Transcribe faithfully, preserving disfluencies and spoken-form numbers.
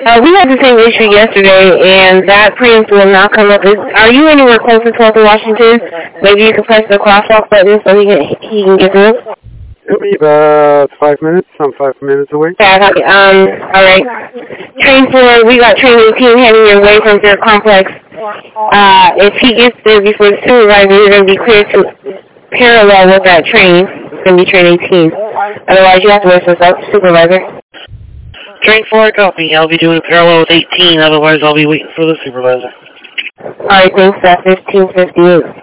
Uh, we had the same issue yesterday, and that train will not come up. Is, are you anywhere close to twelfth of Washington? Maybe you can press the crosswalk button so he can, he can get through. It'll be about five minutes. I'm five minutes away. Yeah, copy. Um, all right. Train four, we got train eighteen heading your way from their complex. Uh, if he gets there before the supervisor, you're going to be cleared to parallel with that train. It's going to be train eighteen. Otherwise, you have to wait for the supervisor. Train four, copy. I'll be doing a parallel with eighteen. Otherwise, I'll be waiting for the supervisor. All right, thanks. That's fifteen fifty-eight.